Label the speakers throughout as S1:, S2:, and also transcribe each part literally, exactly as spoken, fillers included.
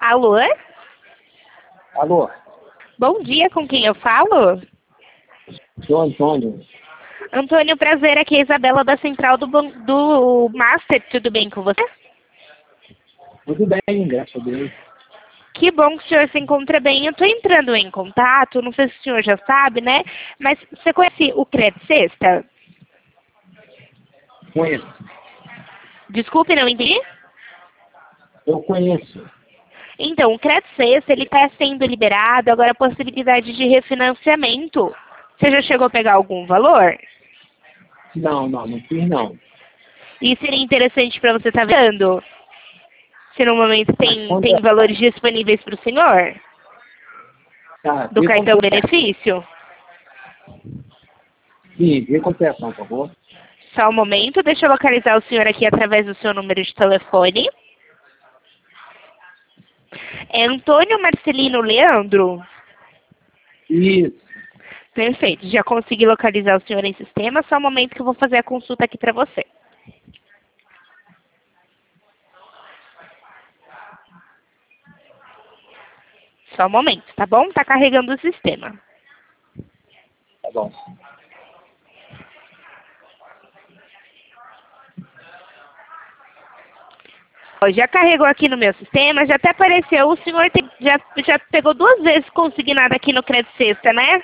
S1: Alô?
S2: Alô,
S1: Bom dia, com quem eu falo?
S2: sou Antônio.
S1: Antônio, prazer, aqui é a Isabela da Central do, Ban- do Master, tudo bem com você?
S2: Tudo bem, graças a Deus.
S1: Que bom que o senhor se encontra bem. Eu estou entrando em contato, não sei se o senhor já sabe, né? Mas você conhece o Cred Sexta?
S2: Conheço.
S1: Desculpe, não entendi?
S2: Eu conheço.
S1: Então, o Cred Sexta, ele está sendo liberado, agora a possibilidade de refinanciamento. Você já chegou a pegar algum valor?
S2: Não, não, não fiz não.
S1: E seria interessante para você estar vendo? Se no momento
S2: Mas
S1: tem,
S2: quanto
S1: tem
S2: é?
S1: valores disponíveis para o senhor?
S2: Tá,
S1: Do
S2: vê
S1: cartão
S2: quanto é.
S1: benefício?
S2: Sim, vê quanto é, por favor.
S1: Só um momento, deixa eu localizar o senhor aqui através do seu número de telefone. É Antônio Marcelino Leandro?
S2: Isso.
S1: Perfeito, já consegui localizar o senhor em sistema, só um momento que eu vou fazer a consulta aqui para você. Só um momento, tá bom? Tá carregando o sistema.
S2: Tá bom.
S1: Ó, já carregou aqui no meu sistema, já até apareceu, o senhor tem- já, já pegou duas vezes consignado aqui no Cred Sexta, né?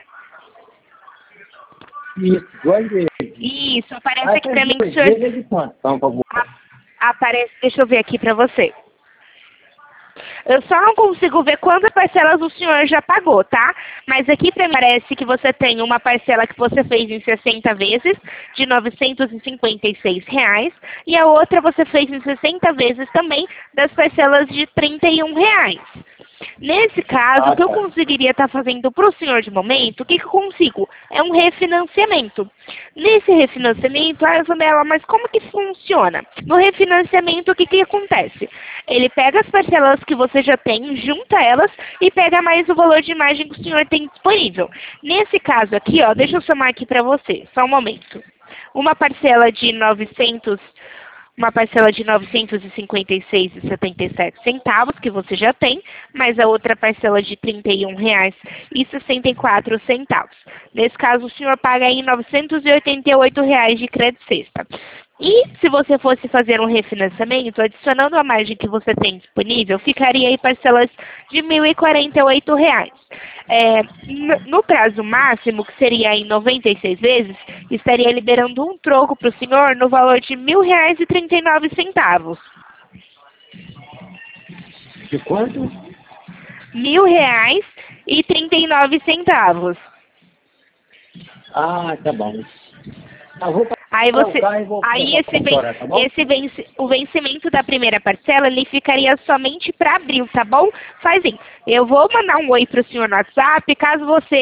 S2: Isso, duas vezes.
S1: Isso, aparece
S2: Ah,
S1: aqui
S2: essas
S1: pra mim que o
S2: duas
S1: senhor...
S2: vezes é de quanto, por favor?
S1: a- aparece, deixa eu ver aqui pra você. Eu só não consigo ver quantas parcelas o senhor já pagou, tá? Mas aqui pra mim parece que você tem uma parcela que você fez em sessenta vezes, de novecentos e cinquenta e seis reais, e a outra você fez em sessenta vezes também, das parcelas de trinta e um reais. Nesse caso, o
S2: Ah,
S1: que eu
S2: tá.
S1: conseguiria estar fazendo para o senhor de momento, o que, que eu consigo? É um refinanciamento. Nesse refinanciamento, ah, Isabela, mas como que funciona? No refinanciamento, o que, que acontece? Ele pega as parcelas que você já tem, junta elas e pega mais o valor de imagem que o senhor tem disponível. Nesse caso aqui, ó, deixa eu somar aqui para você, só um momento. Uma parcela de novecentos uma parcela de novecentos e cinquenta e seis reais e setenta e sete centavos, que você já tem, mais a outra parcela de trinta e um reais e sessenta e quatro centavos. Nesse caso, o senhor paga aí novecentos e oitenta e oito reais de crédito sexta. E se você fosse fazer um refinanciamento, adicionando a margem que você tem disponível, ficaria aí parcelas de mil e quarenta e oito reais. É, no, no prazo máximo, que seria em noventa e seis vezes, estaria liberando um troco para o senhor no valor de mil reais e trinta e nove centavos.
S2: De quanto?
S1: Mil reais e trinta e nove centavos.
S2: Ah, tá bom. Eu vou
S1: Aí
S2: pagar o
S1: você,
S2: carro e vou
S1: aí
S2: levar
S1: esse,
S2: pra
S1: ven-
S2: fora, tá bom?
S1: esse vence, o vencimento da primeira parcela, ele ficaria somente para abril, tá bom? Faz assim, eu vou mandar um oi pro senhor no WhatsApp, caso você